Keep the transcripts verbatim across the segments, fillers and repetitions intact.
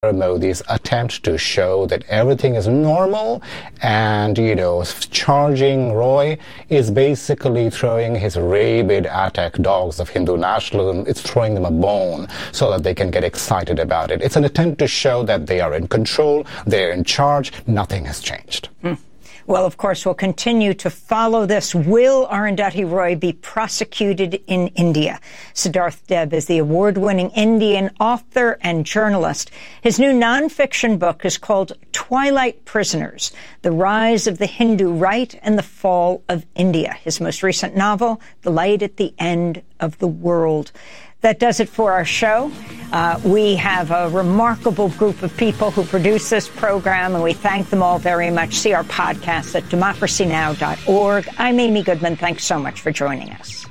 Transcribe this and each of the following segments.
Modi's attempt to show that everything is normal and, you know, charging Roy is basically throwing his rabid attack dogs of Hindu nationalism. It's throwing them a bone so that they can get excited about it. It's an attempt to show that they are in control, they're in charge, nothing has changed. Mm. Well, of course, we'll continue to follow this. Will Arundhati Roy be prosecuted in India? Siddharth Deb is the award-winning Indian author and journalist. His new nonfiction book is called Twilight Prisoners, The Rise of the Hindu Right and the Fall of India. His most recent novel, The Light at the End of the World. That does it for our show. Uh, we have a remarkable group of people who produce this program, and we thank them all very much. See our podcast at democracy now dot org. I'm Amy Goodman. Thanks so much for joining us.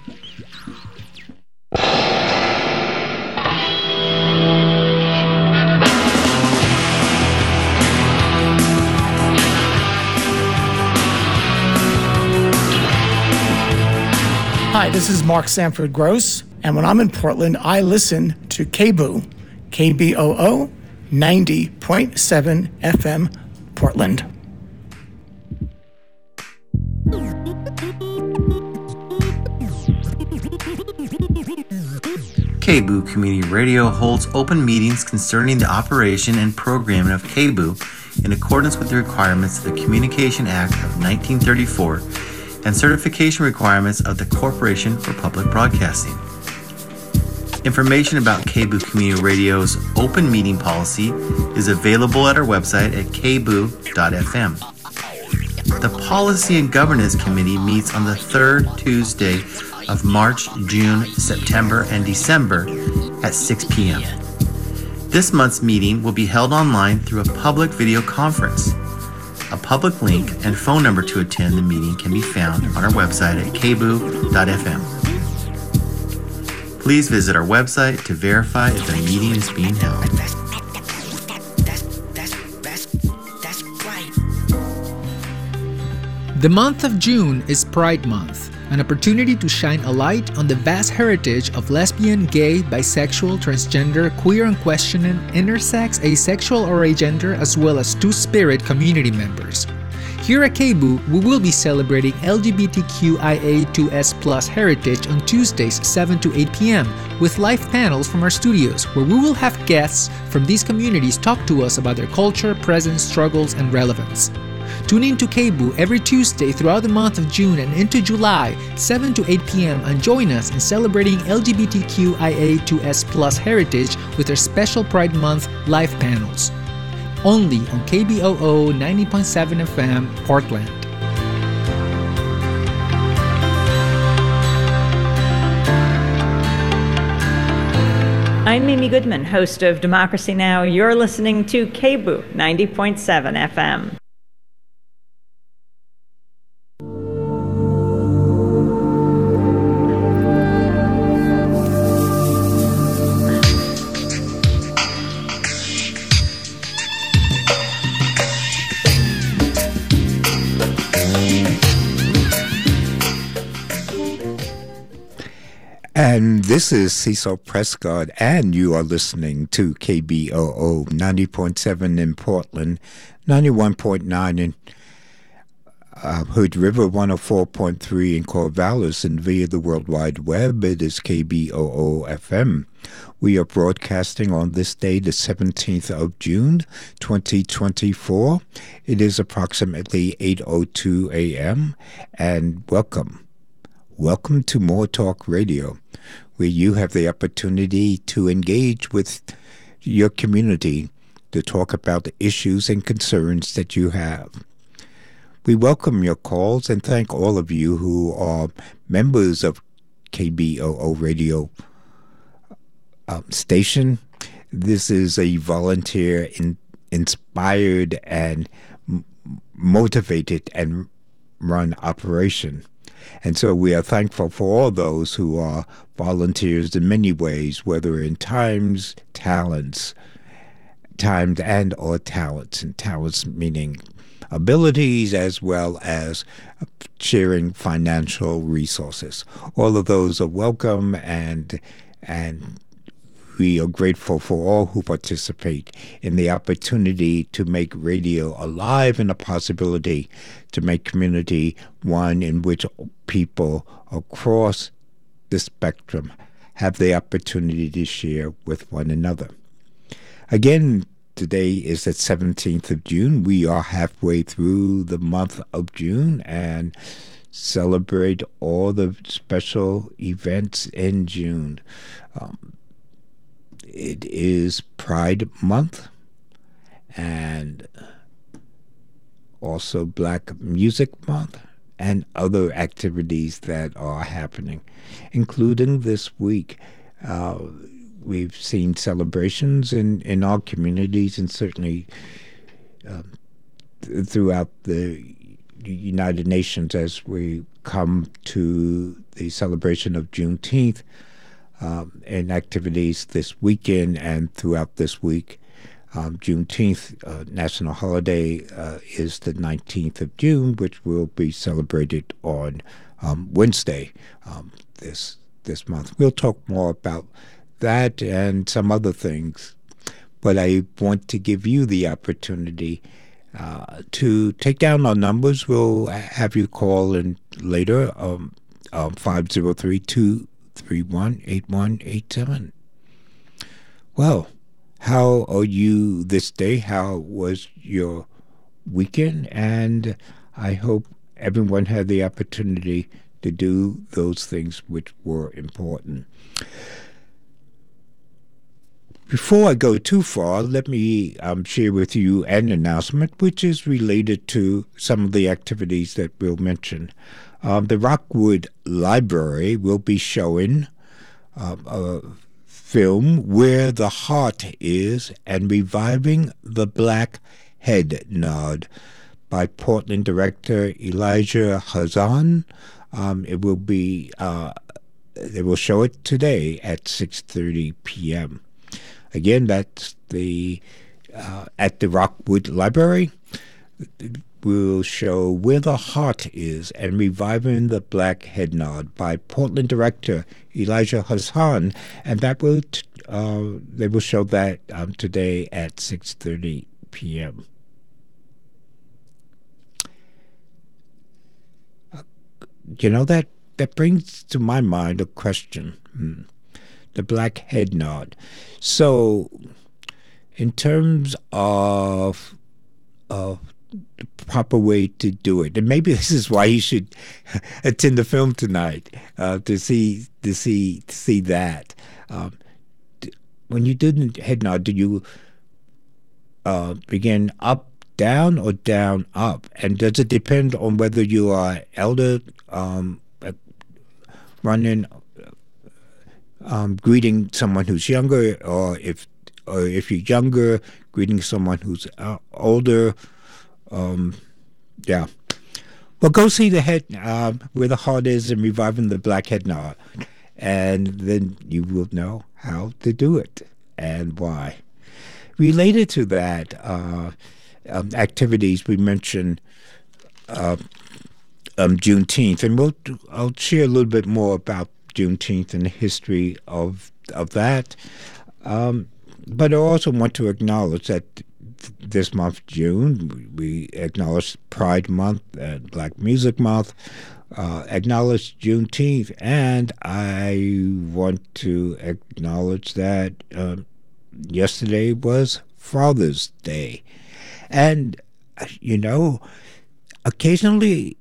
Hi, this is Mark Sanford Gross, and when I'm in Portland, I listen to K B O O, K B O O, ninety point seven F M, Portland. K B O O Community Radio holds open meetings concerning the operation and programming of K B O O in accordance with the requirements of the Communication Act of nineteen thirty-four and certification requirements of the Corporation for Public Broadcasting. Information about K B O O Community Radio's open meeting policy is available at our website at k b o o dot f m. The Policy and Governance Committee meets on the third Tuesday of March, June, September, and December at six p.m. This month's meeting will be held online through a public video conference. A public link and phone number to attend the meeting can be found on our website at k b o o dot f m. Please visit our website to verify if the meeting is being held. The month of June is Pride Month, an opportunity to shine a light on the vast heritage of lesbian, gay, bisexual, transgender, queer and questioning, intersex, asexual or agender, as well as two-spirit community members. Here at K B O O, we will be celebrating L G B T Q I A two S plus heritage on Tuesdays, seven to eight p.m. with live panels from our studios, where we will have guests from these communities talk to us about their culture, presence, struggles, and relevance. Tune in to K B O O every Tuesday throughout the month of June and into July, seven to eight p.m. and join us in celebrating L G B T Q I A two S plus heritage with our special Pride Month live panels. Only on K B O O ninety point seven F M, Portland. I'm Amy Goodman, host of Democracy Now! You're listening to K B O O ninety point seven F M. And this is Cecil Prescott, and you are listening to K B O O ninety point seven in Portland, ninety-one point nine in uh, Hood River, one oh four point three in Corvallis, and via the World Wide Web, it is K B O O F M. We are broadcasting on this day, the seventeenth of June, twenty twenty-four. It is approximately eight oh two a.m., and welcome. Welcome to More Talk Radio, where you have the opportunity to engage with your community to talk about the issues and concerns that you have. We welcome your calls and thank all of you who are members of K B O O Radio um, station. This is a volunteer in, inspired and m- motivated and run operation. And so we are thankful for all those who are volunteers in many ways, whether in times, talents, times and or talents, and talents meaning abilities as well as sharing financial resources. All of those are welcome, and and we are grateful for all who participate in the opportunity to make radio alive and a possibility to make community one in which people across the spectrum have the opportunity to share with one another. Again, today is the seventeenth of June. We are halfway through the month of June and celebrate all the special events in June. Um, it is Pride Month and also Black Music Month and other activities that are happening, including this week. Uh, we've seen celebrations in, in our communities and certainly um, th- throughout the United Nations as we come to the celebration of Juneteenth um, and activities this weekend and throughout this week. Um, Juneteenth, uh, national holiday, uh, is the nineteenth of June, which will be celebrated on um, Wednesday um, this this month. We'll talk more about that and some other things, but I want to give you the opportunity uh, to take down our numbers. We'll have you call in later, um, um, five oh three, two three one, eight one eight seven. Well, how are you this day? How was your weekend? And I hope everyone had the opportunity to do those things which were important. Before I go too far, let me um, share with you an announcement which is related to some of the activities that we'll mention. Um, the Rockwood Library will be showing uh, a film Where the Heart Is and Reviving the Black Head Nod by Portland director Elijah Hazan. Um, it will be, uh, they will show it today at six thirty p.m. Again, that's the uh, at the Rockwood Library. We'll show Where the Heart Is and Reviving the Black Head Nod by Portland director Elijah Hassan, and that will t- uh, they will show that um, today at six thirty p.m. Uh, you know, that, that brings to my mind a question. Hmm. The Black Head Nod. So, in terms of of the proper way to do it, and maybe this is why you should attend the film tonight uh, to see to see to see that. Um, when you do the head nod, do you uh, begin up, down, or down, up? And does it depend on whether you are elder, um, running? Um, greeting someone who's younger, or if or if you're younger, greeting someone who's uh, older. Um, yeah. Well, go see the head, uh, Where the Heart Is and Reviving the Black Head Nod, and then you will know how to do it and why. Related to that, uh, um, activities we mentioned uh, um, Juneteenth, and we'll I'll share a little bit more about Juneteenth and the history of of that. Um, but I also want to acknowledge that th- this month, June, we acknowledge Pride Month and Black Music Month, uh, acknowledge Juneteenth, and I want to acknowledge that um, yesterday was Father's Day. And, you know, occasionally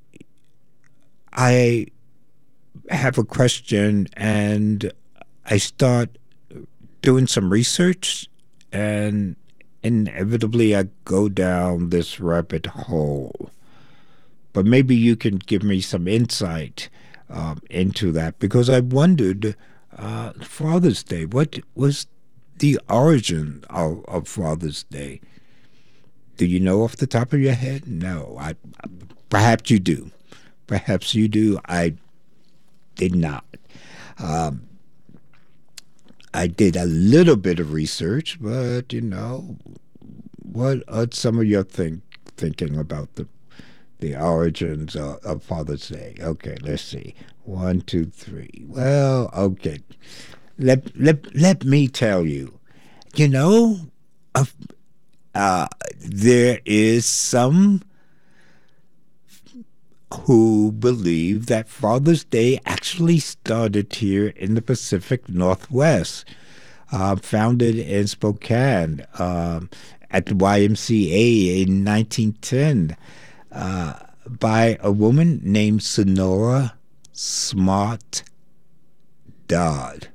I have a question and I start doing some research, and inevitably I go down this rabbit hole. But maybe you can give me some insight um, into that, because I wondered, uh, Father's Day, what was the origin of, of Father's Day? Do you know off the top of your head? No. I, perhaps you do. Perhaps you do. I did not. Um, I did a little bit of research, but, you know, what are some of your think, thinking about the the origins of, of Father's Day? Okay, let's see. One, two, three. Well, okay. let let let me tell you, you know, uh, uh, there is some who believe that Father's Day actually started here in the Pacific Northwest, uh, founded in Spokane um, at the Y M C A in nineteen ten uh, by a woman named Sonora Smart Dodd.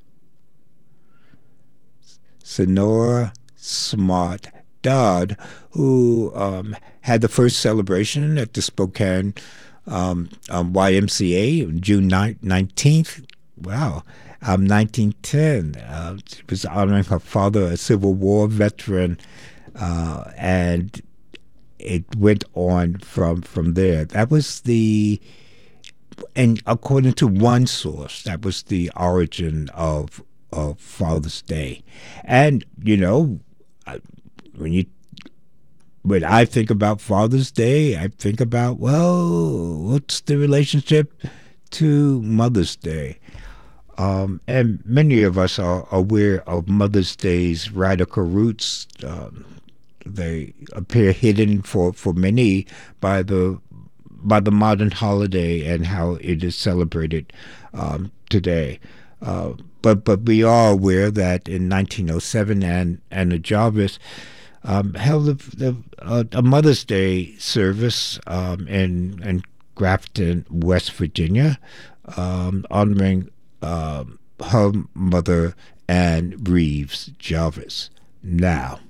Sonora Smart Dodd, who um, had the first celebration at the Spokane um, um, Y M C A on June nineteenth. Wow, um, nineteen ten. Uh, she was honoring her father, a Civil War veteran, uh, and it went on from from there. That was the, and according to one source, that was the origin of of Father's Day. And you know, when you when I think about Father's Day, I think about, well, what's the relationship to Mother's Day? Um, and many of us are aware of Mother's Day's radical roots. Um, they appear hidden for, for many by the by the modern holiday and how it is celebrated um, today. Uh, but but we are aware that in nineteen oh seven, Ann, Anna Jarvis um, held a, a, a Mother's Day service um, in, in Grafton, West Virginia, um, honoring um, her mother, Ann Reeves Jarvis. Now,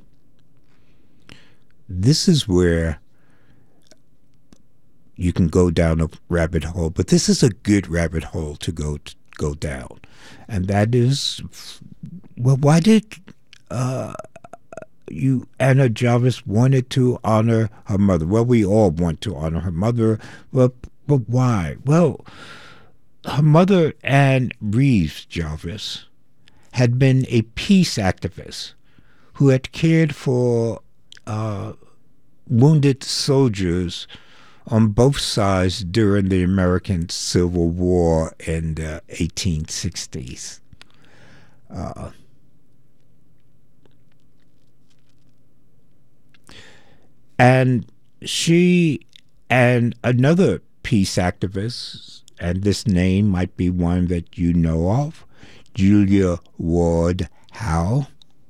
this is where you can go down a rabbit hole, but this is a good rabbit hole to go to go down. And that is, well, why did uh, you, Anna Jarvis, wanted to honor her mother? Well, we all want to honor her mother, but, but why? Well, her mother, Ann Reeves Jarvis, had been a peace activist who had cared for uh, wounded soldiers on both sides during the American Civil War in the eighteen sixties. Uh, and she and another peace activist, and this name might be one that you know of, Julia Ward Howe,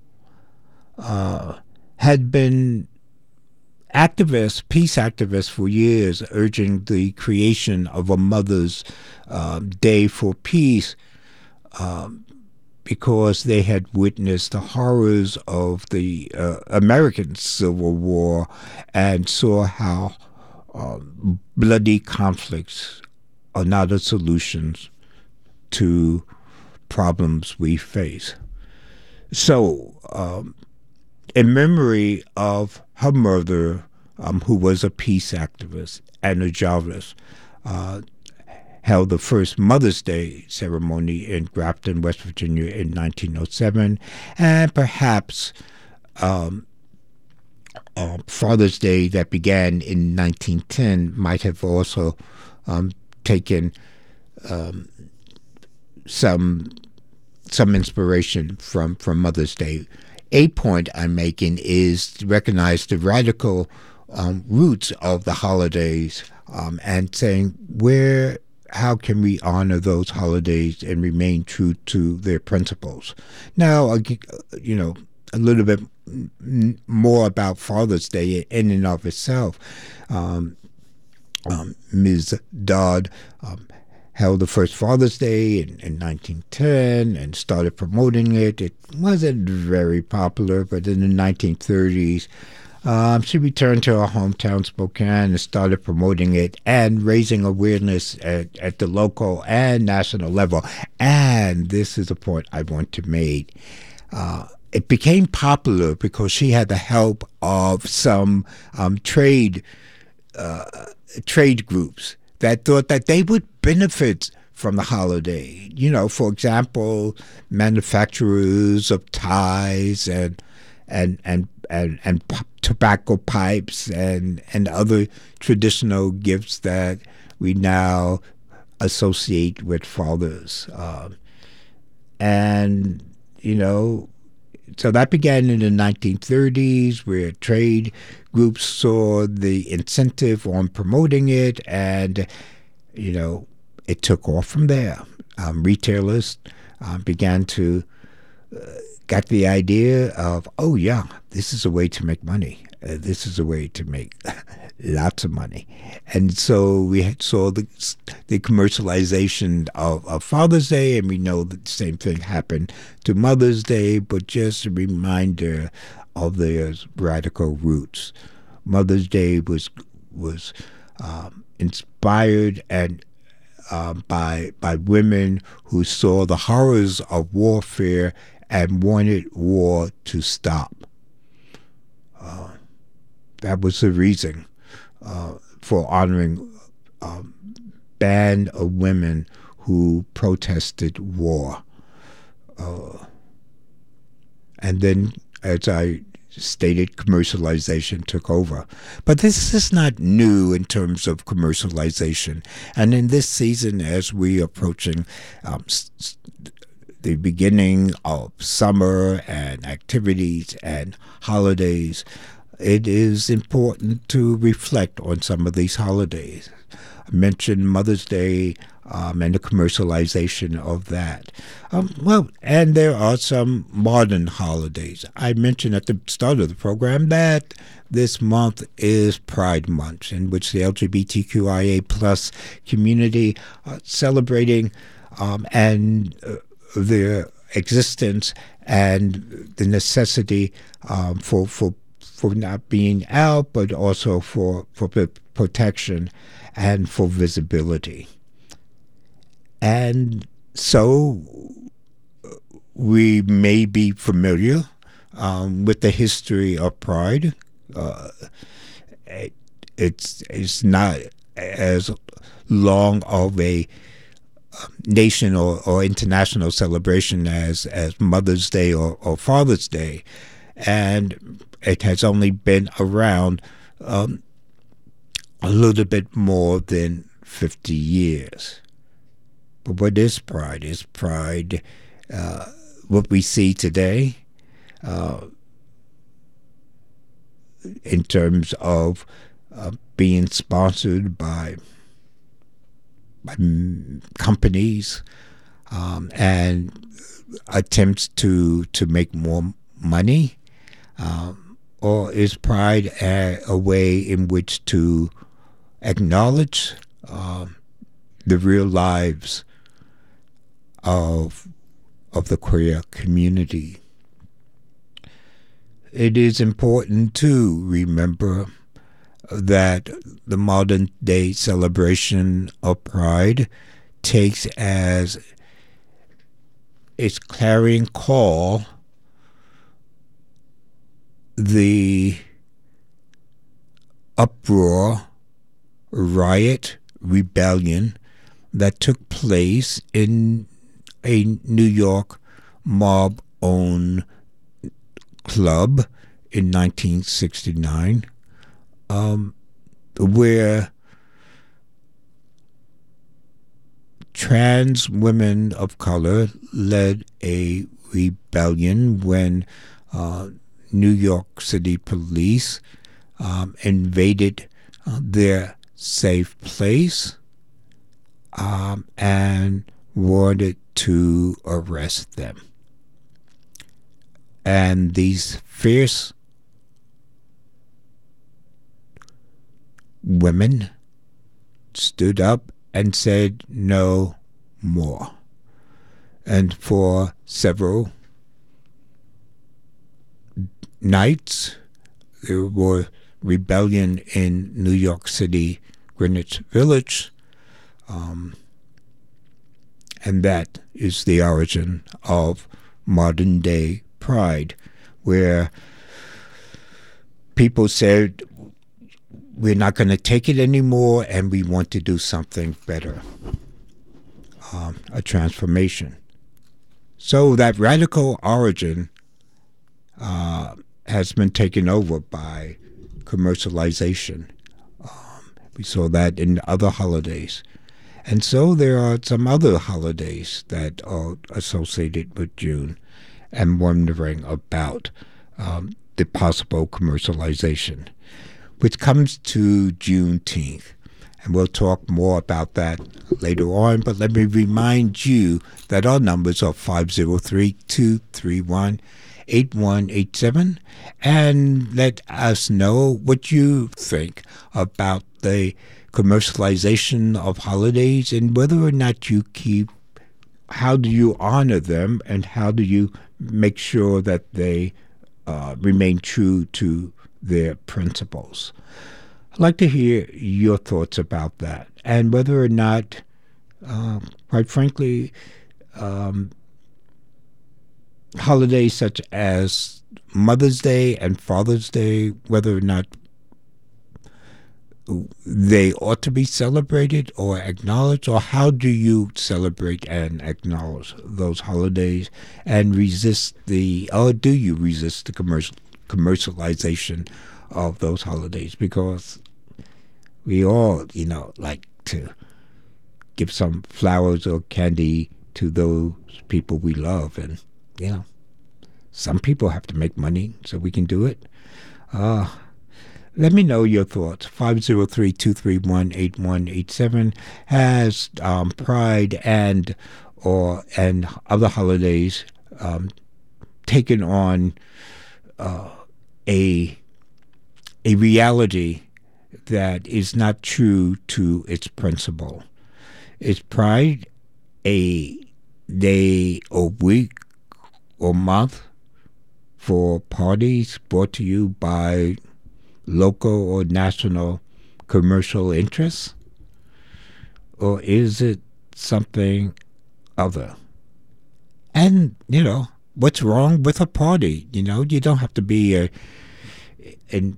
uh, had been activists, peace activists for years, urging the creation of a Mother's uh, Day for Peace um, because they had witnessed the horrors of the uh, American Civil War and saw how uh, bloody conflicts are not a solution to problems we face. So, um, in memory of her mother, um, who was a peace activist, Anna Jarvis, uh, held the first Mother's Day ceremony in Grafton, West Virginia in nineteen oh seven, and perhaps um, uh, Father's Day that began in nineteen ten might have also um, taken um, some some inspiration from, from Mother's Day. A point I'm making is to recognize the radical um, roots of the holidays um, and saying where, how can we honor those holidays and remain true to their principles? Now, you know, a little bit more about Father's Day in and of itself. Um, um, Miz Dodd um, held the first Father's Day in, in nineteen ten and started promoting it. It wasn't very popular, but in the nineteen thirties, um, she returned to her hometown, Spokane, and started promoting it and raising awareness at, at the local and national level. And this is a point I want to make. Uh, it became popular because she had the help of some um, trade uh, trade groups that thought that they would benefit from the holiday. You know, for example, manufacturers of ties and and and and, and p- tobacco pipes and, and other traditional gifts that we now associate with fathers. Uh, and, you know, so that began in the nineteen thirties, where trade groups saw the incentive on promoting it, and, you know, it took off from there. Um, retailers uh, began to uh, get the idea of, oh, yeah, this is a way to make money. Uh, this is a way to make lots of money. And so we had, saw the, the commercialization of, of Father's Day, and we know that the same thing happened to Mother's Day, but just a reminder of their radical roots. Mother's Day was was um, inspired and um, by by women who saw the horrors of warfare and wanted war to stop. Uh, that was the reason uh, for honoring a band of women who protested war. Uh, and then, as I stated, commercialization took over. But this is not new in terms of commercialization. And in this season, as we are approaching um, the beginning of summer and activities and holidays, it is important to reflect on some of these holidays. I mentioned Mother's Day um, and the commercialization of that. Um, well, and there are some modern holidays. I mentioned at the start of the program that this month is Pride Month, in which the L G B T Q I A plus community are celebrating um, and uh, their existence and the necessity um, for for for not being out, but also for for protection and for visibility. And so we may be familiar um, with the history of Pride. Uh, it, it's it's not as long of a nation or, or international celebration as, as Mother's Day or, or Father's Day. And it has only been around um, a little bit more than fifty years. But what is Pride? Is Pride uh, what we see today uh, in terms of uh, being sponsored by, by companies um, and attempts to, to make more money? Um, or is Pride a, a way in which to acknowledge uh, the real lives of of the queer community? It is important to remember that the modern day celebration of Pride takes as its clarion call the uproar, riot, rebellion that took place in a New York mob-owned club in nineteen sixty-nine, um, where trans women of color led a rebellion when uh, New York City police um, invaded uh, their safe place um, and wanted to arrest them. And these fierce women stood up and said no more. And for several nights, there were rebellion in New York City, Greenwich Village, um, and that is the origin of modern-day Pride, where people said, we're not going to take it anymore and we want to do something better, um, a transformation. So that radical origin uh, has been taken over by commercialization. Um, we saw that in other holidays. And so there are some other holidays that are associated with June, and wondering about um, the possible commercialization, which comes to Juneteenth. And we'll talk more about that later on, but let me remind you that our numbers are five oh three, two three one, eight one eight seven, and let us know what you think about the commercialization of holidays and whether or not you keep, how do you honor them, and how do you make sure that they uh, remain true to their principles. I'd like to hear your thoughts about that, and whether or not, uh, quite frankly, um, holidays such as Mother's Day and Father's Day, whether or not they ought to be celebrated or acknowledged, or how do you celebrate and acknowledge those holidays and resist the, or do you resist the commercial, commercialization of those holidays? Because we all, you know, like to give some flowers or candy to those people we love, and, you know, some people have to make money so we can do it. Uh, Let me know your thoughts. five oh three, two three one, eight one eight seven. Has um, Pride and or and other holidays um, taken on uh, a a reality that is not true to its principle? Is Pride a day or week or month for parties brought to you by local or national commercial interests? Or is it something other? And, you know, what's wrong with a party? You know, you don't have to be a, a,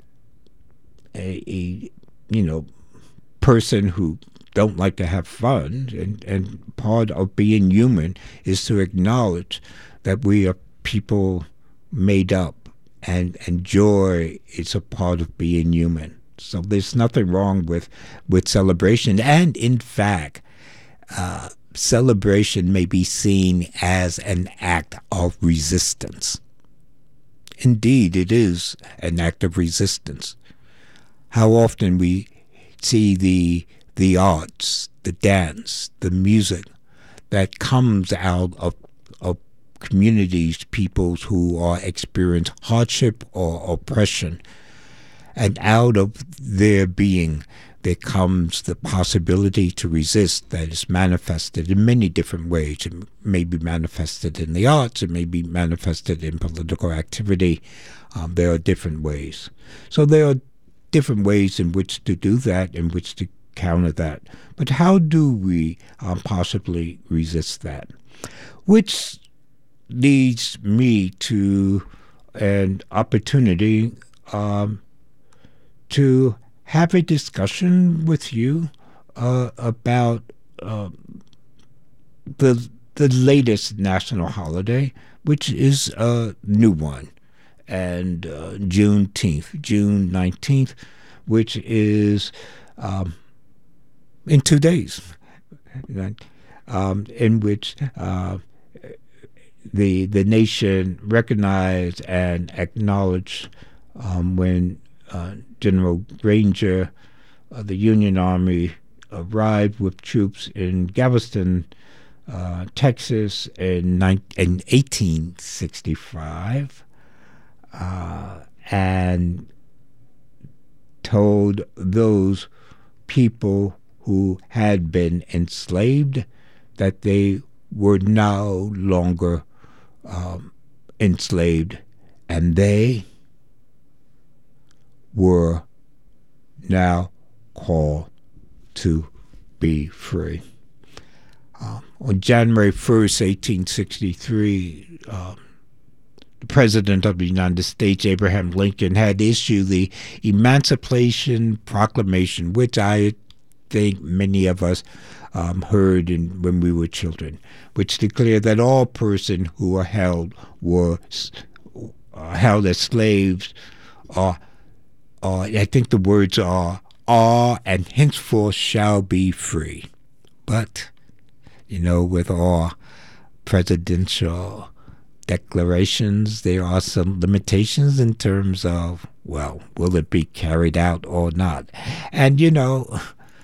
a, a you know, person who don't like to have fun. And, and part of being human is to acknowledge that we are people made up, and, and joy is a part of being human. So there's nothing wrong with, with celebration. And in fact, uh, celebration may be seen as an act of resistance. Indeed, it is an act of resistance. How often we see the the arts, the dance, the music that comes out of, of communities, peoples who are experience hardship or oppression, and out of their being there comes the possibility to resist that is manifested in many different ways. It may be manifested in the arts, it may be manifested in political activity. Um, there are different ways. So there are different ways in which to do that, in which to counter that. But how do we um, possibly resist that? Which leads me to an opportunity um, to have a discussion with you uh, about uh, the the latest national holiday, which is a new one, and uh, Juneteenth, June nineteenth, which is um, in two days, um, in which uh, the the nation recognized and acknowledged um, when uh, General Granger of the Union Army arrived with troops in Galveston, uh, Texas, in, in eighteen sixty-five, uh, and told those people who had been enslaved that they were no longer um, enslaved, and they were now called to be free. Um, on January first, eighteen sixty-three, um, the President of the United States, Abraham Lincoln, had issued the Emancipation Proclamation, which I think many of us um, heard in, when we were children, which declared that all persons who were held were uh, held as slaves, or, or I think the words are, are and henceforth shall be free. But, you know, with all presidential declarations, there are some limitations in terms of, well, will it be carried out or not? And, you know,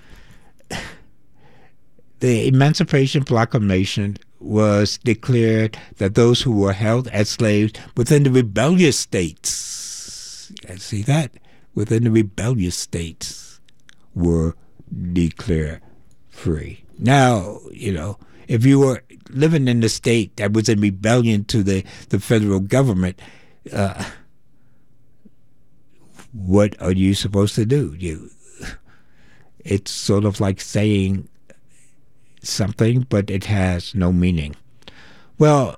the Emancipation Proclamation was declared that those who were held as slaves within the rebellious states, I see that, within the rebellious states were declared free. Now, you know, if you were living in a state that was in rebellion to the, the federal government, uh, what are you supposed to do? You, it's sort of like saying something, but it has no meaning. Well,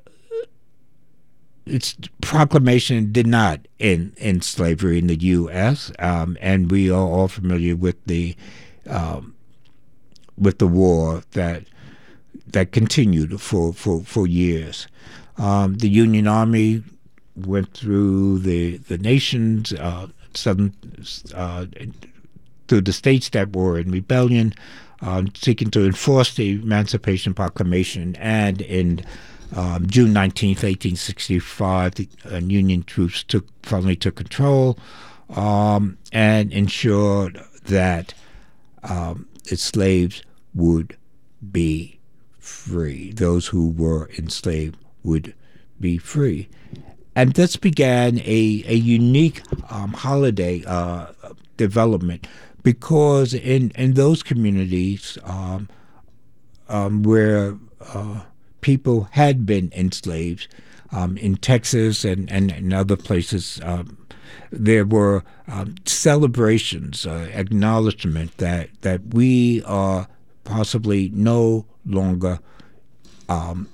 its proclamation did not end, end slavery in the U S, um, and we are all familiar with the um, with the war that that continued for, for, for years. Um, the Union Army went through the the nations, uh, southern, uh, through the states that were in rebellion, um, seeking to enforce the Emancipation Proclamation. And in um, June nineteenth, eighteen sixty-five, the uh, Union troops took finally took control um, and ensured that um, its slaves would be free. Those who were enslaved would be free. And this began a, a unique um, holiday uh, development, because in, in those communities um, um, where uh, people had been enslaved, um, in Texas and, and, and other places, um, there were um, celebrations, uh, acknowledgement that, that we are possibly no longer um,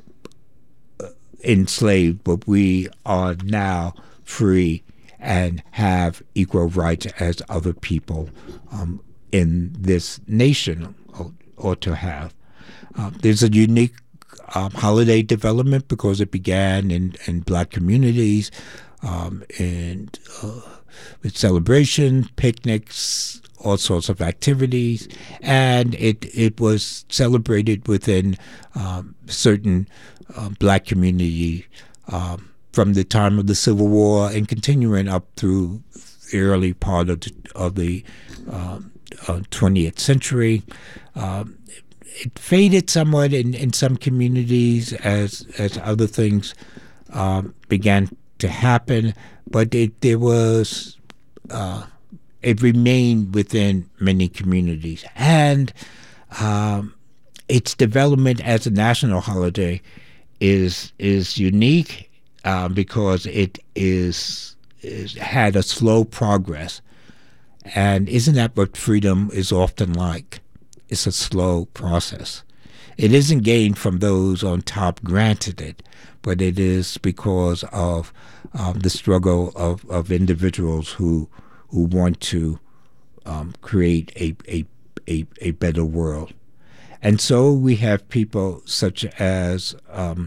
enslaved, but we are now free and have equal rights as other people um, in this nation ought to have. Uh, there's a unique um, holiday development because it began in, in black communities, um, and uh, with celebration, picnics, all sorts of activities, and it it was celebrated within um, certain uh, black community um, from the time of the Civil War and continuing up through the early part of the, of the um, uh, twentieth century. Um, it faded somewhat in, in some communities as as other things um, began to happen, but it there was. Uh, It remained within many communities. And um, its development as a national holiday is is unique uh, because it is, is had a slow progress. And isn't that what freedom is often like? It's a slow process. It isn't gained from those on top granted it, but it is because of um, the struggle of, of individuals who who want to um, create a, a a a better world. And so we have people such as um,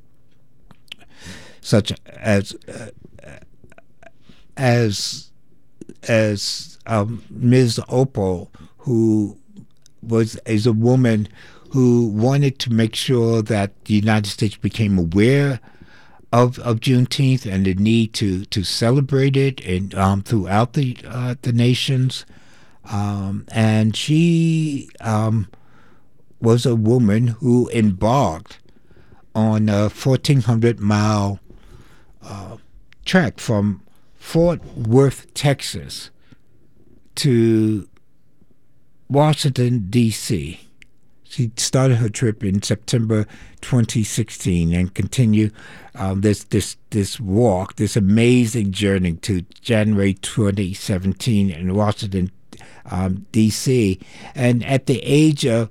such as uh, as as um, Miz Opal, who was is a woman who wanted to make sure that the United States became aware of of Juneteenth and the need to to celebrate it and um, throughout the uh, the nations, um, and she um, was a woman who embarked on a fourteen hundred mile uh, trek from Fort Worth, Texas, to Washington, D C She started her trip in September twenty sixteen and continued um, this this this walk, this amazing journey to January twenty seventeen in Washington, um, D C And at the age of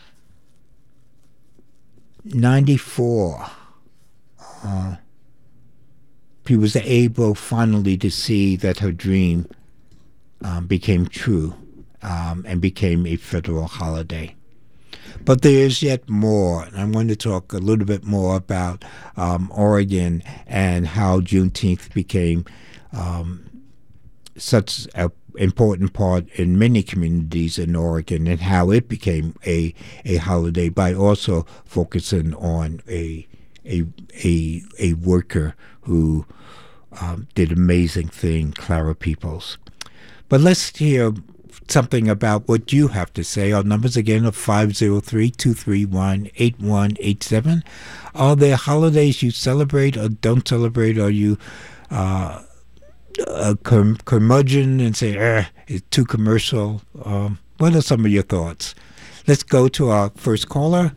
ninety-four, uh, she was able finally to see that her dream um, became true um, and became a federal holiday. But there is yet more, and I'm going to talk a little bit more about um, Oregon and how Juneteenth became um, such a, important part in many communities in Oregon, and how it became a a holiday by also focusing on a a a a worker who um, did amazing thing, Clara Peoples. But let's hear something about what you have to say. Our numbers again are five oh three, two three one, eight one eight seven. Are there holidays you celebrate or don't celebrate? Are you uh, a cur- curmudgeon and say, eh, it's too commercial? Um, what are some of your thoughts? Let's go to our first caller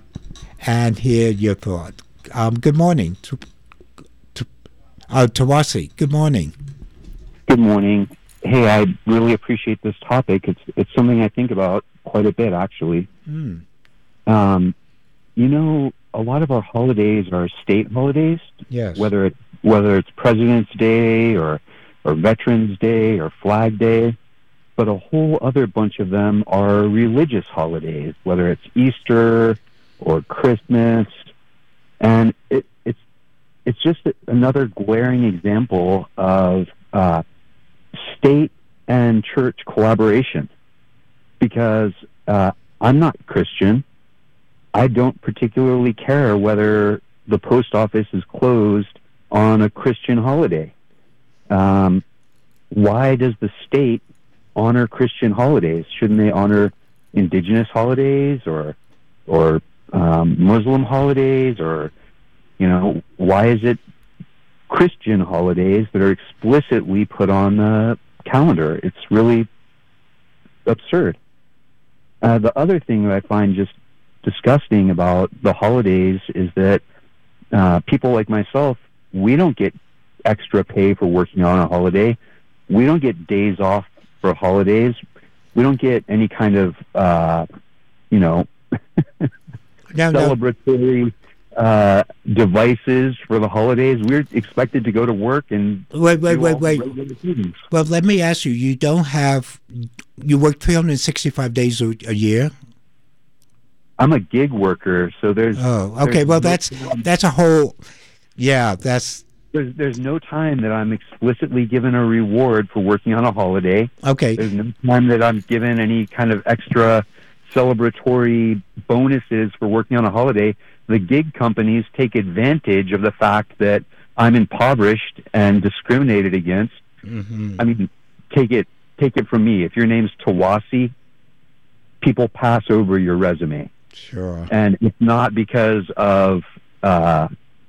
and hear your thought. Um, good morning. To, to, uh, Tawasi, good morning. Good morning. Hey, I really appreciate this topic. It's it's something I think about quite a bit, actually. Mm. Um, you know, a lot of our holidays are state holidays. Yes. Whether it's whether it's President's Day or or Veterans Day or Flag Day, but a whole other bunch of them are religious holidays. Whether it's Easter or Christmas, and it, it's it's just another glaring example of uh, state and church collaboration, because uh, I'm not Christian. I don't particularly care whether the post office is closed on a Christian holiday. Um, why does the state honor Christian holidays? Shouldn't they honor indigenous holidays or or um, Muslim holidays? Or, you know, why is it Christian holidays that are explicitly put on the calendar? It's really absurd. Uh, the other thing that I find just disgusting about the holidays is that uh, people like myself, we don't get extra pay for working on a holiday. We don't get days off for holidays. We don't get any kind of, uh, you know, no, celebratory uh, devices for the holidays. We're expected to go to work and wait, wait, wait, wait. Well, let me ask you. You don't have you work three hundred sixty-five days a, a year. I'm a gig worker, so there's. Oh, okay. There's well, no that's time. that's a whole. Yeah, that's. There's there's no time that I'm explicitly given a reward for working on a holiday. Okay. There's no time that I'm given any kind of extra celebratory bonuses for working on a holiday. The gig companies take advantage of the fact that I'm impoverished and discriminated against. Mm-hmm. I mean, take it take it from me. If your name's Tawasi, people pass over your resume. Sure. And it's not because of uh,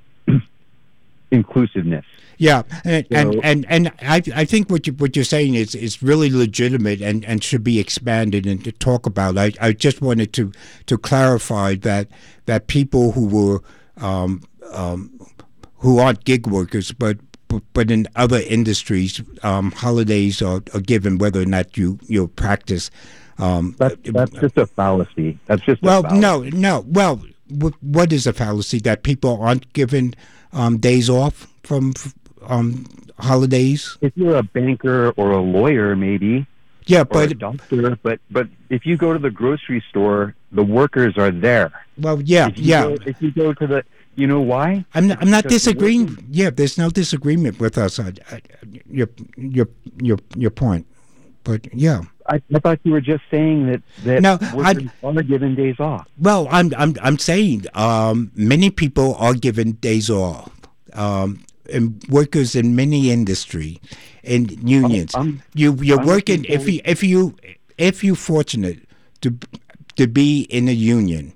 inclusiveness. Yeah, and So- and, and, and I I think what you what you're saying is is really legitimate and, and should be expanded and to talk about. I, I just wanted to to clarify that that people who were um, um, who aren't gig workers but but in other industries, um, holidays are, are given whether or not you you practice. Um, That's, that's just a fallacy. That's just well, a fallacy. no, no. Well, w- what is a fallacy? That people aren't given um, days off from um, holidays? If you're a banker or a lawyer, maybe, Yeah, or but a doctor, but but if you go to the grocery store, the workers are there. well, yeah, If you yeah. Go, if you go to the, you know why? I'm not, I'm not Because the disagreeing. workers- Yeah, there's no disagreement with us. I, I, your your your your point, but yeah. I, I thought you were just saying that that No, workers are given days off. Well, I'm I'm I'm saying um, many people are given days off, um, and workers in many industry and unions. I'm- you you're I'm working looking if you if you if you're fortunate to to be in a union.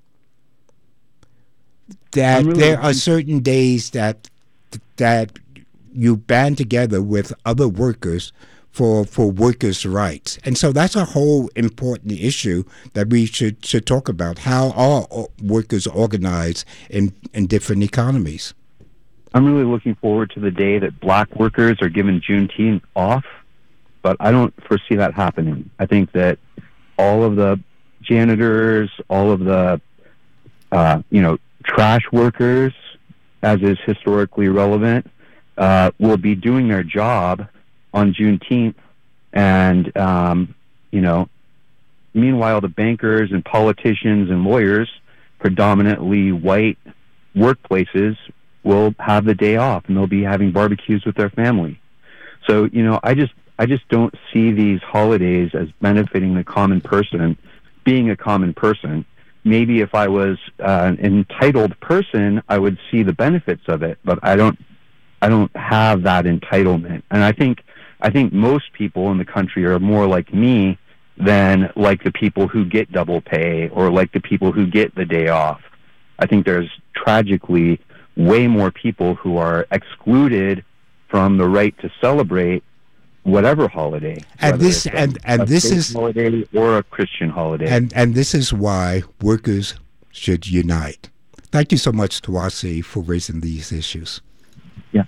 That I'm really there are looking- certain days that that you band together with other workers for for workers' rights, and so that's a whole important issue that we should should talk about. How are o- workers organized in in different economies? I'm really looking forward to the day that black workers are given Juneteenth off, but I don't foresee that happening. I think that all of the janitors, all of the, uh, you know, trash workers, as is historically relevant, uh, will be doing their job on Juneteenth. And, um, you know, meanwhile, the bankers and politicians and lawyers, predominantly white workplaces, will have the day off and they'll be having barbecues with their family. So, you know, I just, I just don't see these holidays as benefiting the common person, being a common person. Maybe if I was uh, an entitled person, I would see the benefits of it, but I don't. I don't have that entitlement, and I think I think most people in the country are more like me than like the people who get double pay or like the people who get the day off. I think there's tragically way more people who are excluded from the right to celebrate whatever holiday, and this and and a this is holiday or a Christian holiday, and and this is why workers should unite. Thank you so much, Tawasi, for raising these issues. Yeah,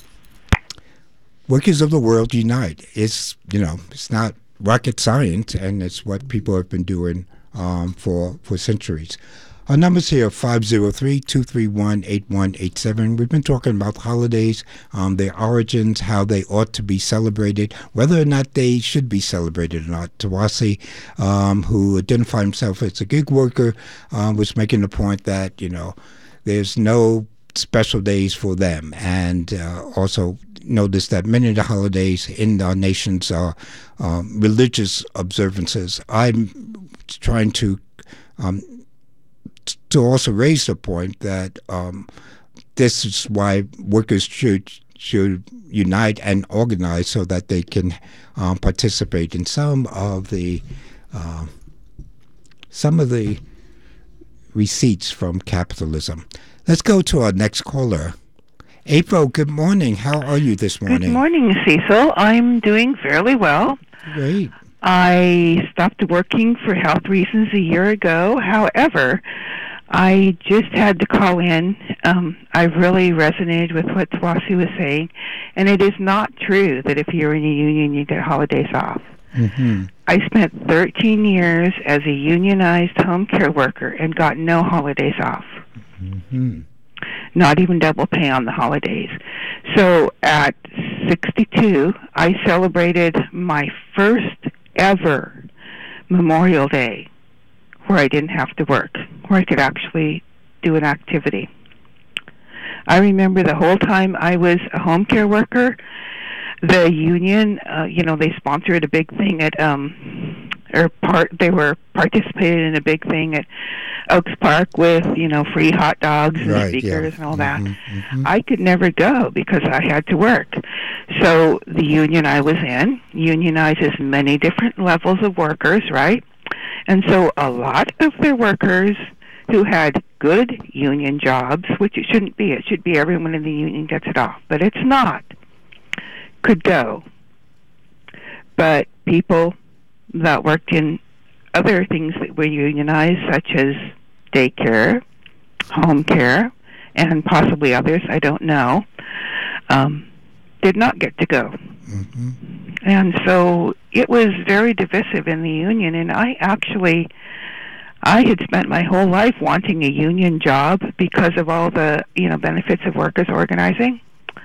workers of the world unite. It's you know it's not rocket science, and it's what people have been doing um, for for centuries. Our numbers here are five oh three, two three one, eight one eight seven. We've been talking about holidays, um, their origins, how they ought to be celebrated, whether or not they should be celebrated or not. Tawasi, um, who identified himself as a gig worker, uh, was making the point that, you know, there's no special days for them. And uh, also notice that many of the holidays in our nations are um, religious observances. I'm trying to... Um, to also raise the point that um, this is why workers should should unite and organize so that they can um, participate in some of the uh, some of the receipts from capitalism. Let's go to our next caller. April, good morning. How are you this morning? Good morning, Cecil. I'm doing fairly well. Great. I stopped working for health reasons a year ago. However, I just had to call in. Um, I really resonated with what Tawasi was saying, and it is not true that if you're in a union, you get holidays off. Mm-hmm. I spent thirteen years as a unionized home care worker and got no holidays off. Mm-hmm. Not even double pay on the holidays. So at sixty-two, I celebrated my first ever Memorial Day where I didn't have to work, where I could actually do an activity. I remember the whole time I was a home care worker, the union, uh, you know, they sponsored a big thing at, um, or part, they were participated in a big thing at Oaks Park with, you know, free hot dogs and right, speakers yeah. and all that. Mm-hmm, mm-hmm. I could never go because I had to work. So the union I was in unionizes many different levels of workers, right? And so a lot of their workers who had good union jobs, which it shouldn't be, it should be everyone in the union gets it off, but it's not, could go. But people that worked in other things that were unionized, such as daycare, home care, and possibly others, I don't know, um, did not get to go. Mm-hmm. And so it was very divisive in the union, and I actually, I had spent my whole life wanting a union job because of all the, you know, benefits of workers organizing.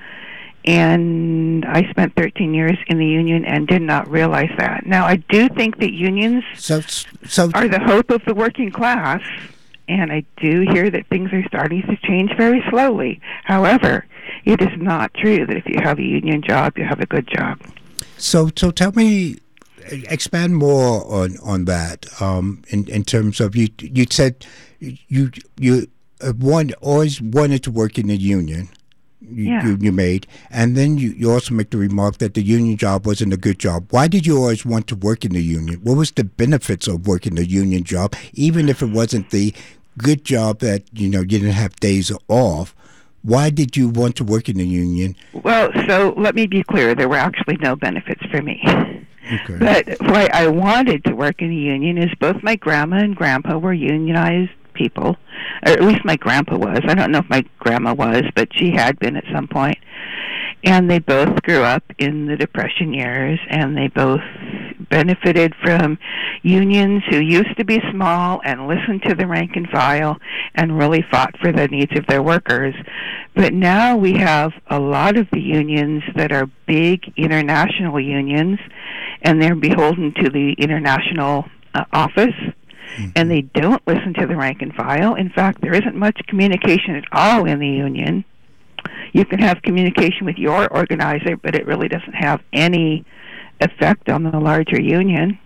And I spent thirteen years in the union and did not realize that. Now, I do think that unions so, so, are the hope of the working class, and I do hear that things are starting to change very slowly. However, it is not true that if you have a union job, you have a good job. So, so tell me, expand more on on that. Um, in in terms of you, you said you you uh, one always wanted to work in a union. You, Yeah. you, you made, and then you, you also make the remark that the union job wasn't a good job. Why did you always want to work in the union? What was the benefits of working a union job, even if it wasn't the good job that you know you didn't have days off? Why did you want to work in the union? Well, so let me be clear. There were actually no benefits for me. Okay. But why I wanted to work in a union is both my grandma and grandpa were unionized people, or at least my grandpa was. I don't know if my grandma was, but she had been at some point. And they both grew up in the Depression years, and they both benefited from unions who used to be small and listened to the rank and file and really fought for the needs of their workers. But now we have a lot of the unions that are big international unions, and they're beholden to the international uh, office. Mm-hmm. And they don't listen to the rank and file. In fact, there isn't much communication at all in the union. You can have communication with your organizer, but it really doesn't have any effect on the larger union.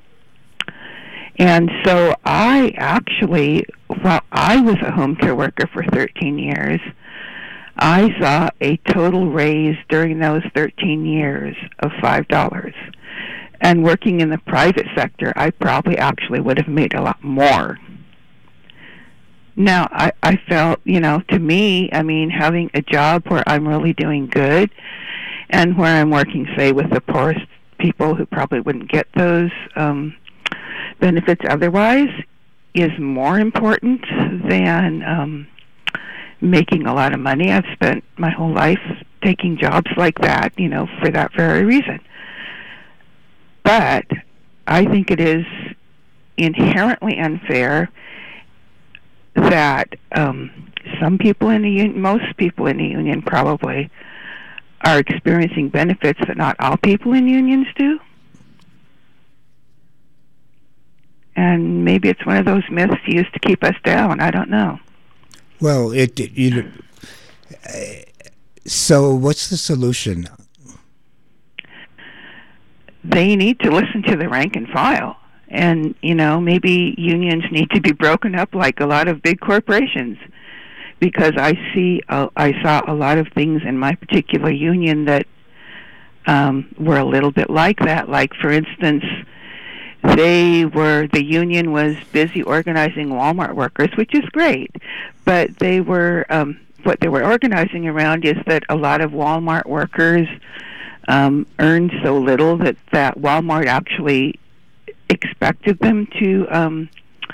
And so I actually, while I was a home care worker for thirteen years, I saw a total raise during those thirteen years of five dollars. And working in the private sector, I probably actually would have made a lot more. Now, I, I felt, you know, to me, I mean, having a job where I'm really doing good and where I'm working, say, with the poorest people who probably wouldn't get those um, benefits otherwise is more important than um, making a lot of money. I've spent my whole life taking jobs like that, you know, for that very reason. But I think it is inherently unfair that um, some people in the union, most people in the union probably, are experiencing benefits that not all people in unions do. And maybe it's one of those myths used to keep us down. I don't know. Well, it, you know, so what's the solution? They need to listen to the rank and file. And, you know, maybe unions need to be broken up like a lot of big corporations, because I see, uh, I saw a lot of things in my particular union that um, were a little bit like that. Like, for instance, they were, the union was busy organizing Walmart workers, which is great, but they were, um, what they were organizing around is that a lot of Walmart workers um, earned so little that, that Walmart actually expected them to um,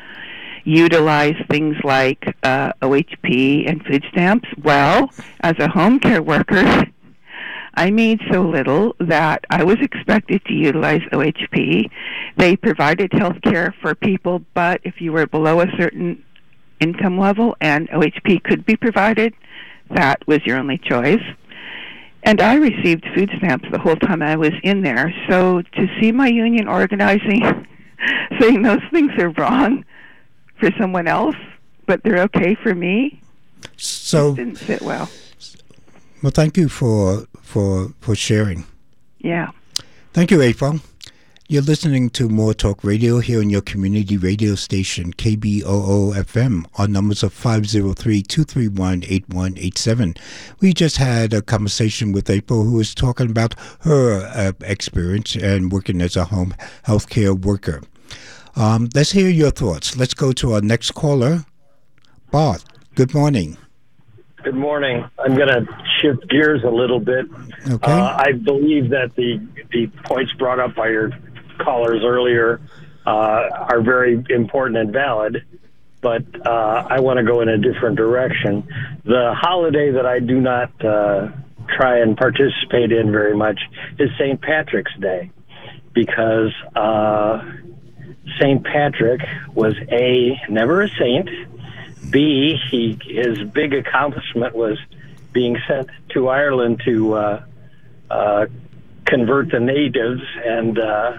utilize things like uh, O H P and food stamps. Well, as a home care worker, I made so little that I was expected to utilize O H P. They provided health care for people, but if you were below a certain income level and O H P could be provided, that was your only choice. And I received food stamps the whole time I was in there. So to see my union organizing, saying those things are wrong for someone else, but they're okay for me, so it didn't sit well. Well, thank you for for for sharing. Yeah. Thank you, April. You're listening to More Talk Radio here on your community radio station, K B O O F M, on numbers of five oh three, two three one, eight one eight seven. We just had a conversation with April, who was talking about her uh, experience and working as a home health care worker. Um, let's hear your thoughts. Let's go to our next caller, Bart. Good morning. Good morning. I'm going to shift gears a little bit. Okay. Uh, I believe that the the points brought up by your callers earlier uh, are very important and valid, but uh, I want to go in a different direction. The holiday that I do not uh, try and participate in very much is Saint Patrick's Day, because uh, Saint Patrick was A, never a saint, B, he his big accomplishment was being sent to Ireland to uh, uh, convert the natives, and uh,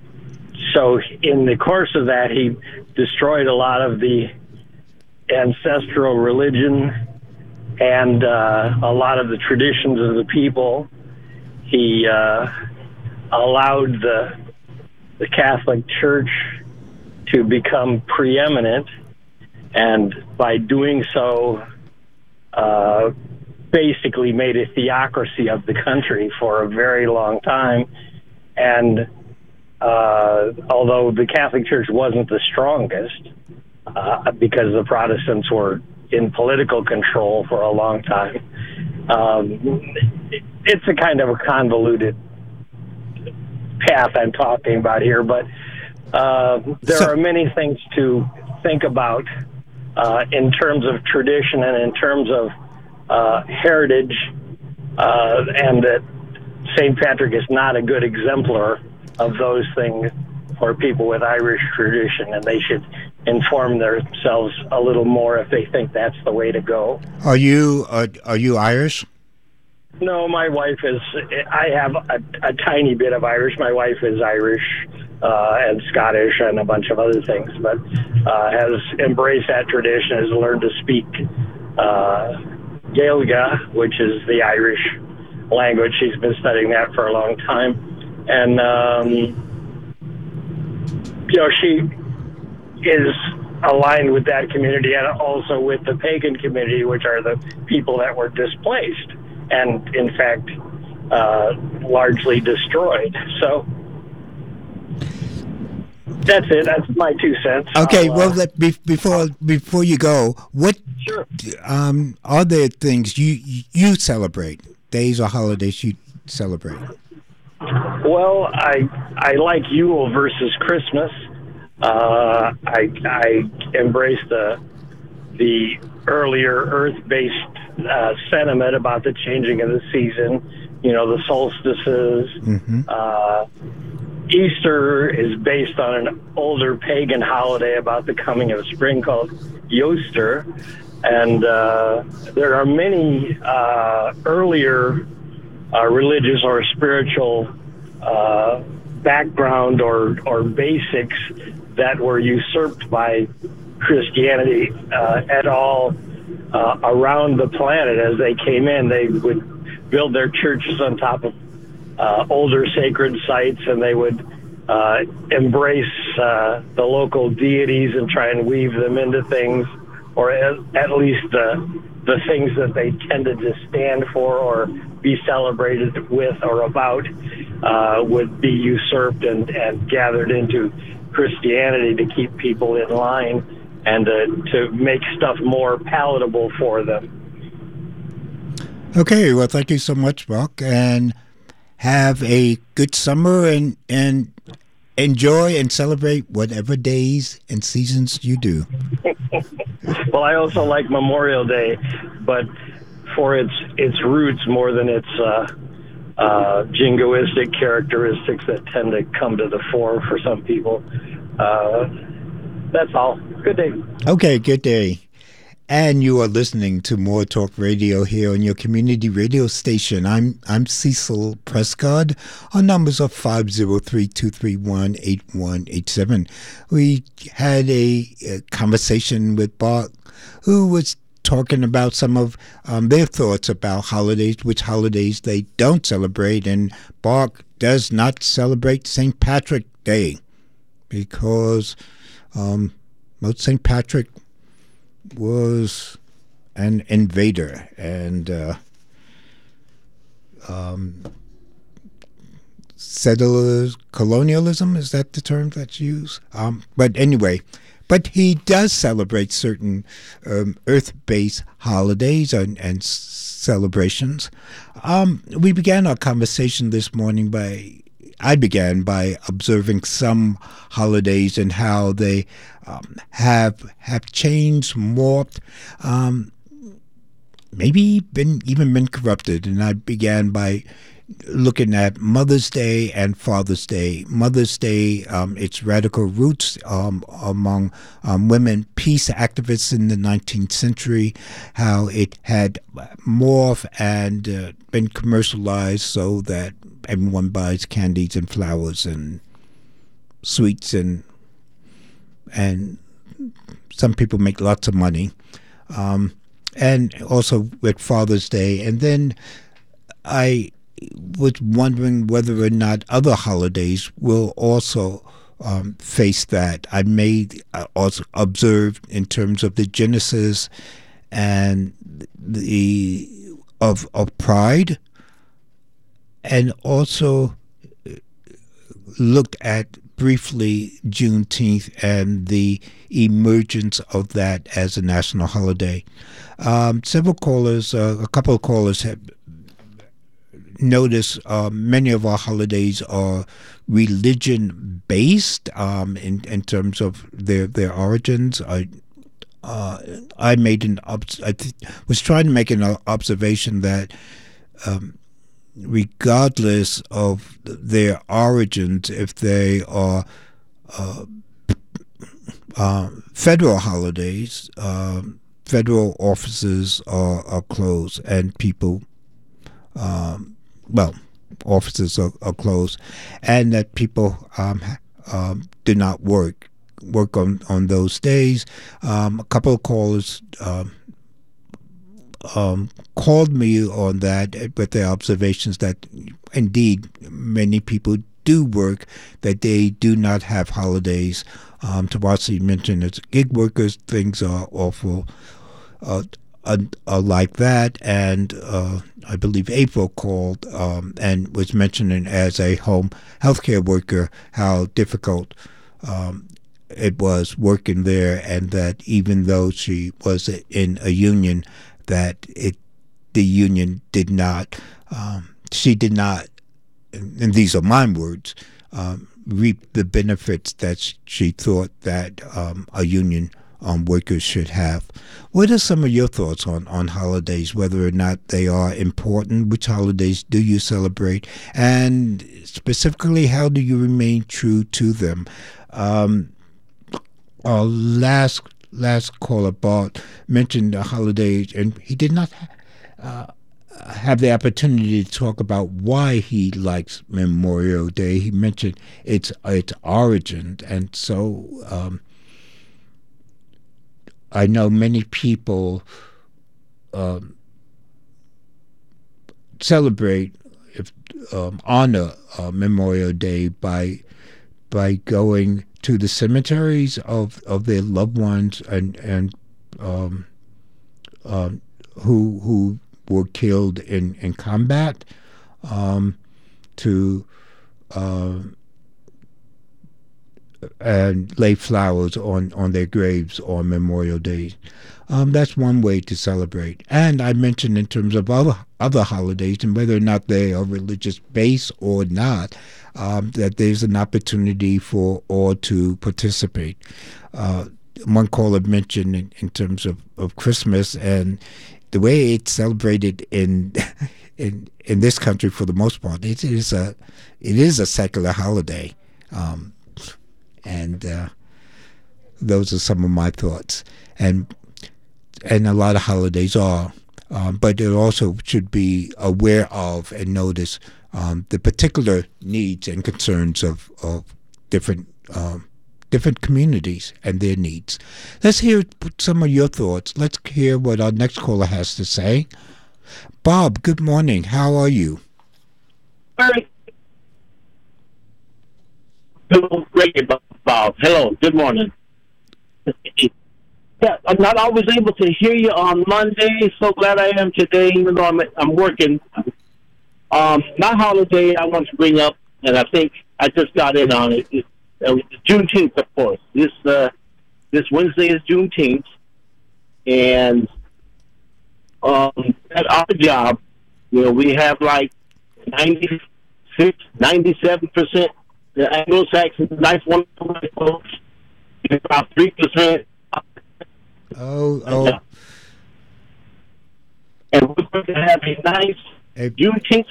so in the course of that, he destroyed a lot of the ancestral religion and uh, a lot of the traditions of the people. He uh, allowed the the Catholic Church to become preeminent, and by doing so, uh, basically made a theocracy of the country for a very long time. And uh, although the Catholic Church wasn't the strongest, uh, because the Protestants were in political control for a long time, um, it's a kind of a convoluted path I'm talking about here, but uh, there so- are many things to think about uh, in terms of tradition and in terms of uh, heritage, uh, and that Saint Patrick is not a good exemplar of those things for people with Irish tradition, and they should inform themselves a little more if they think that's the way to go. Are you uh, are you Irish? No, my wife is, I have a, a tiny bit of Irish. My wife is Irish uh, and Scottish and a bunch of other things, but uh, has embraced that tradition, has learned to speak uh, Gaeilge, which is the Irish language. She's been studying that for a long time. and um, you know, she is aligned with that community and also with the pagan community, which are the people that were displaced and, in fact, uh, largely destroyed. So that's it. That's my two cents. Okay. I'll, well, uh, let, be, before before you go, what Sure. um, are there things you you celebrate? Days or holidays you celebrate? Well, I I like Yule versus Christmas. Uh, I I embrace the the earlier Earth-based uh, sentiment about the changing of the season. You know, the solstices. Mm-hmm. Uh, Easter is based on an older pagan holiday about the coming of spring called Easter, and uh, there are many uh, earlier uh, religious or spiritual uh, background or or basics that were usurped by Christianity uh, et al. Uh, around the planet as they came in. They would build their churches on top of uh, older sacred sites, and they would uh, embrace uh, the local deities and try and weave them into things, or at, at least the the things that they tended to stand for or be celebrated with or about uh, would be usurped and, and gathered into Christianity to keep people in line and uh, to make stuff more palatable for them. Okay, well, thank you so much, Mark, and have a good summer and and enjoy and celebrate whatever days and seasons you do. Well, I also like Memorial Day, but for its its roots more than its uh, uh, jingoistic characteristics that tend to come to the fore for some people. Uh, that's all. Good day. Okay, good day. And you are listening to More Talk Radio here on your community radio station. I'm I'm Cecil Prescott. Our numbers are five oh three, two three one, eight one eight seven. We had a, a conversation with Bart, who was talking about some of um, their thoughts about holidays, which holidays they don't celebrate. And Bart does not celebrate Saint Patrick Day because um, most Saint Patrick was an invader, and uh, um, settlers, colonialism, is that the term that's used? Um, but anyway, but he does celebrate certain um, earth-based holidays and, and celebrations. Um, we began our conversation this morning by I began by observing some holidays and how they um, have have changed, morphed, um, maybe been even been corrupted. And I began by looking at Mother's Day and Father's Day. Mother's Day, um, its radical roots um, among um, women peace activists in the nineteenth century, how it had morphed and uh, been commercialized so that everyone buys candies and flowers and sweets, and and some people make lots of money. Um, and also with Father's Day. And then I was wondering whether or not other holidays will also um, face that. I made uh, also observed in terms of the genesis and the of of pride, and also looked at briefly Juneteenth and the emergence of that as a national holiday. Um, several callers, uh, a couple of callers have noticed uh, many of our holidays are religion-based um, in, in terms of their, their origins. I uh, I made an obs- I th- was trying to make an observation that um, regardless of their origins, if they are uh, uh, federal holidays, uh, federal offices are, are closed, and people, um, well, offices are, are closed, and that people um, um, do not work work on, on those days. Um, a couple of callers um, Um, called me on that with their observations that indeed many people do work, that they do not have holidays. Um, Tawasi mentioned as gig workers, things are awful, uh, uh, uh, like that. And uh, I believe April called um, and was mentioning as a home healthcare worker how difficult um, it was working there, and that even though she was in a union, that it the union did not, um, she did not, and these are my words, um, reap the benefits that she thought that um, a union um, workers should have. What are some of your thoughts on, on holidays, whether or not they are important? Which holidays do you celebrate? And specifically, how do you remain true to them? Um, our last last caller, Bart, mentioned the holidays, and he did not uh, have the opportunity to talk about why he likes Memorial Day. He mentioned its its origin, and so um, I know many people um, celebrate, if, um, honor uh, Memorial Day by by going to the cemeteries of, of their loved ones and and um, um, who who were killed in in combat, um, to uh, and lay flowers on, on their graves on Memorial Day. Um, that's one way to celebrate. And I mentioned in terms of other other holidays, and whether or not they are religious based or not, um, that there's an opportunity for all to participate. Uh, one caller mentioned in, in terms of, of Christmas and the way it's celebrated in in in this country for the most part. It is a it is a secular holiday, um, and uh, those are some of my thoughts. And and a lot of holidays are, um, but it also should be aware of and notice um, the particular needs and concerns of of different um, different communities and their needs. Let's hear some of your thoughts. Let's hear what our next caller has to say. Bob, good morning. How are you? Very great, Bob. Hello, good morning. Yeah, I'm not always able to hear you on Monday. So glad I am today, even though I'm I'm working. Um, my holiday I want to bring up, and I think I just got in on it. Is, uh, Juneteenth, of course. This uh, this Wednesday is Juneteenth, and um, at our job, you know, we have like ninety-six, ninety-seven percent the Anglo-Saxon, nice one folks, about three percent. Oh, oh. And we're going to have a nice hey, Juneteenth.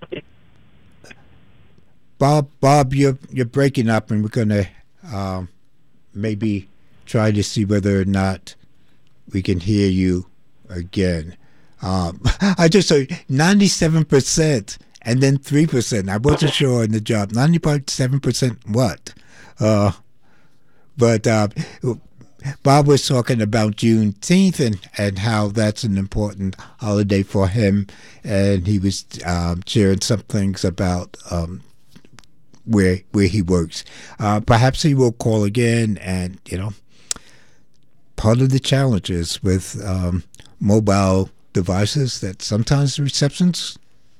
Bob, Bob, you're you're breaking up, and we're going to um, maybe try to see whether or not we can hear you again. Um, I just said ninety-seven percent and then three percent. I wasn't sure in the job. ninety point seven percent what? Uh, but uh, Bob was talking about Juneteenth and, and how that's an important holiday for him, and he was um, sharing some things about um, where where he works. Uh, perhaps he will call again, and you know, part of the challenges with um, mobile devices that sometimes the receptions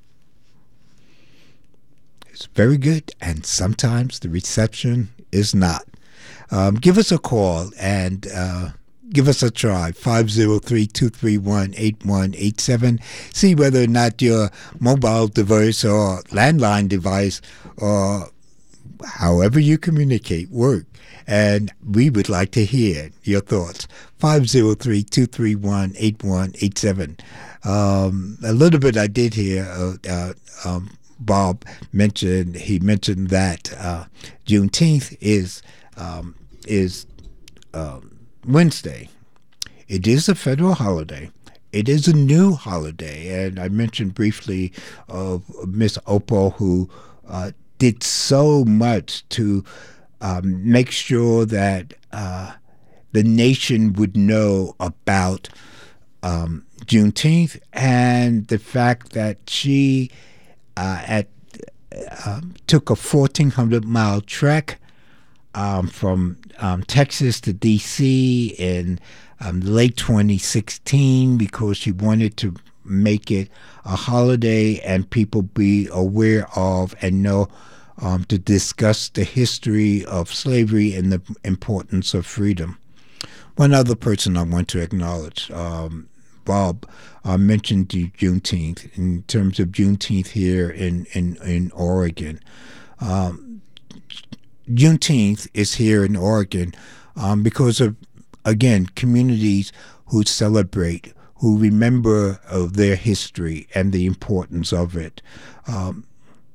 is very good, and sometimes the reception is not. Um, give us a call and uh, give us a try, five oh three, two three one, eight one eight seven. See whether or not your mobile device or landline device or however you communicate work. And we would like to hear your thoughts, five oh three, two three one, eight one eight seven. Um, a little bit I did hear uh, uh, um, Bob mentioned, he mentioned that uh, Juneteenth is Um, is um, Wednesday. It is a federal holiday. It is a new holiday, and I mentioned briefly of Miss Opal, who uh, did so much to um, make sure that uh, the nation would know about um, Juneteenth, and the fact that she uh, at uh, took a fourteen hundred mile trek um, from um, Texas to D C in um, late twenty sixteen because she wanted to make it a holiday and people be aware of and know um, to discuss the history of slavery and the importance of freedom. One other person I want to acknowledge, um, Bob, uh, mentioned the Juneteenth in terms of Juneteenth here in, in, in Oregon. Um, Juneteenth is here in Oregon um, because of, again, communities who celebrate, who remember of their history and the importance of it. Um,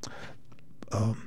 um,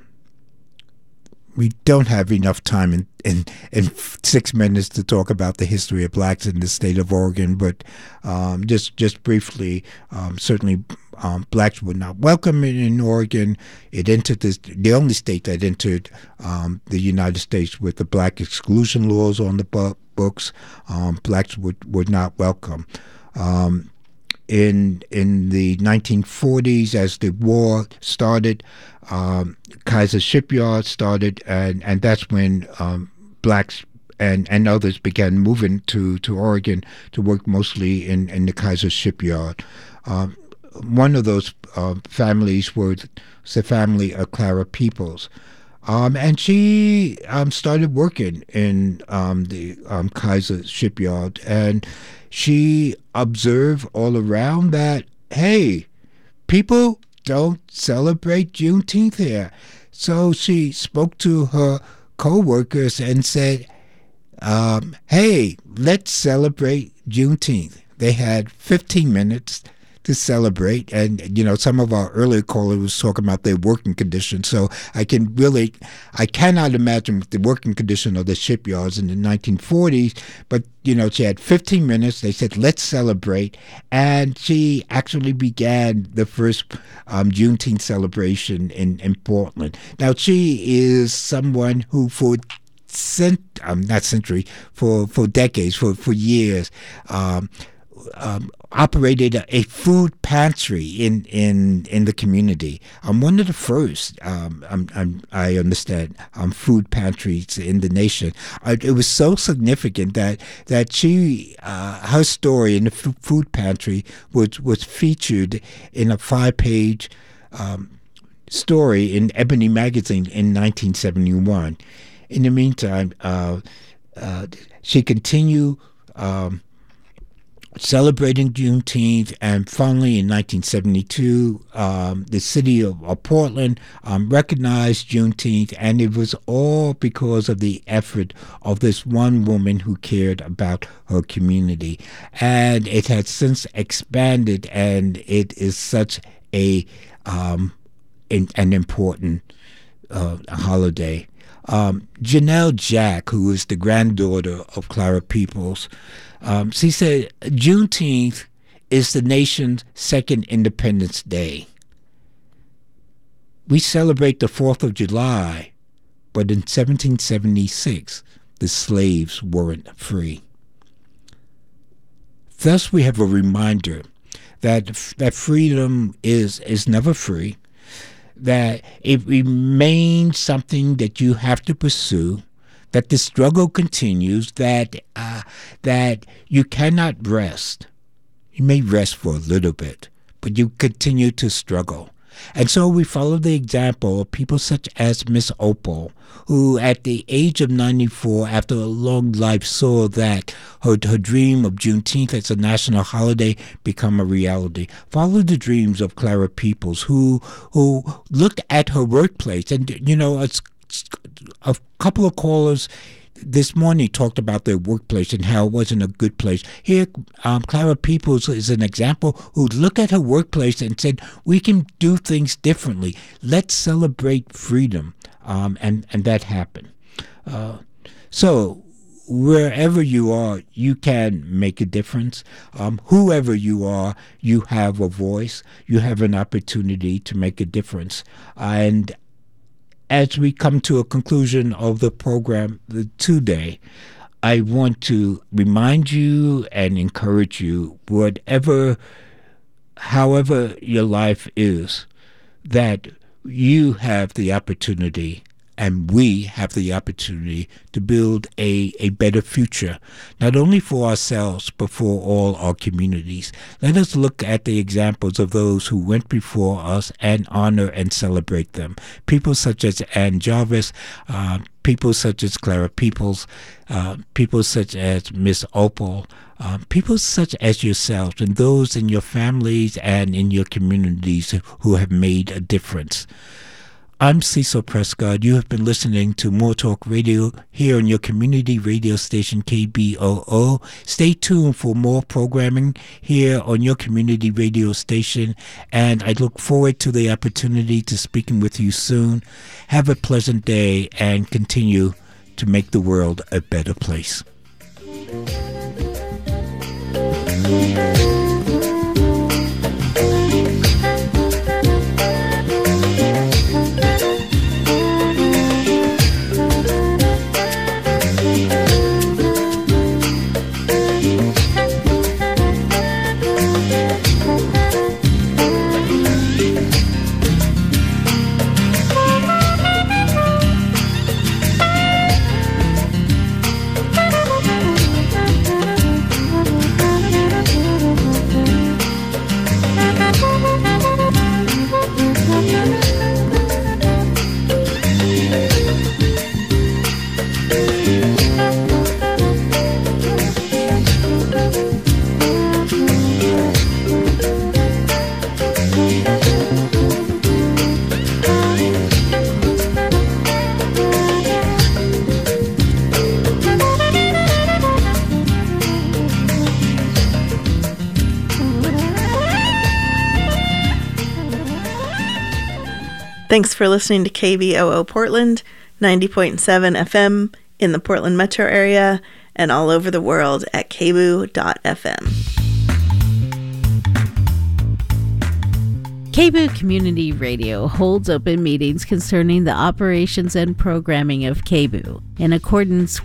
we don't have enough time in, in, in six minutes to talk about the history of blacks in the state of Oregon, but um, just just briefly, um, certainly um, blacks were not welcome in, in Oregon. It entered this, the only state that entered um, the United States with the black exclusion laws on the bu- books. Um, blacks were, were not welcome. Um, in in the nineteen forties, as the war started, um, Kaiser Shipyard started, and, and that's when um, blacks and, and others began moving to, to Oregon to work mostly in, in the Kaiser Shipyard. Um, one of those uh, families was the family of Clara Peoples. Um, and she um, started working in um, the um, Kaiser Shipyard, and she observed all around that, hey, people don't celebrate Juneteenth here. So she spoke to her co-workers and said, um, hey, let's celebrate Juneteenth. They had fifteen minutes to celebrate, and you know, some of our earlier callers was talking about their working conditions. So I can really, I cannot imagine the working condition of the shipyards in the nineteen forties. But you know, she had fifteen minutes. They said, "Let's celebrate," and she actually began the first um, Juneteenth celebration in in Portland. Now she is someone who for cent, um, not century, for for decades, for for years. Um, Um, operated a, a food pantry in, in, in the community. I'm one of the first, um, I'm, I'm, I understand, um, food pantries in the nation. Uh, it was so significant that that she, uh, her story in the f- food pantry was, was featured in a five-page um, story in Ebony magazine in nineteen seventy-one. In the meantime, uh, uh, she continued um, celebrating Juneteenth, and finally in nineteen seventy-two, um, the city of, of Portland um, recognized Juneteenth, and it was all because of the effort of this one woman who cared about her community. And it has since expanded, and it is such a um, in, an important uh, holiday. Um, Janelle Jack, who is the granddaughter of Clara Peoples, Um, she said, Juneteenth is the nation's second Independence Day. We celebrate the fourth of July, but in seventeen seventy-six, the slaves weren't free. Thus, we have a reminder that that freedom is, is never free, that it remains something that you have to pursue, that the struggle continues, that uh, that you cannot rest. You may rest for a little bit, but you continue to struggle. And so we follow the example of people such as Miss Opal, who at the age of ninety-four, after a long life, saw that her, her dream of Juneteenth as a national holiday become a reality. Follow the dreams of Clara Peoples, who who looked at her workplace, and you know, it's a couple of callers this morning talked about their workplace and how it wasn't a good place. Here, um, Clara Peoples is an example who looked at her workplace and said, we can do things differently. Let's celebrate freedom. Um, and, and that happened. Uh, so wherever you are, you can make a difference. Um, whoever you are, you have a voice. You have an opportunity to make a difference. And as we come to a conclusion of the program today, I want to remind you and encourage you, whatever, however your life is, that you have the opportunity, and we have the opportunity to build a, a better future, not only for ourselves, but for all our communities. Let us look at the examples of those who went before us and honor and celebrate them. People such as Ann Jarvis, uh, people such as Clara Peoples, uh, people such as Miss Opal, uh, people such as yourselves, and those in your families and in your communities who have made a difference. I'm Cecil Prescott. You have been listening to More Talk Radio here on your community radio station K B O O. Stay tuned for more programming here on your community radio station, and I look forward to the opportunity to speaking with you soon. Have a pleasant day and continue to make the world a better place. Thanks for listening to K B O O Portland, ninety point seven F M in the Portland metro area and all over the world at k b o o dot f m. K B O O Community Radio holds open meetings concerning the operations and programming of K B O O in accordance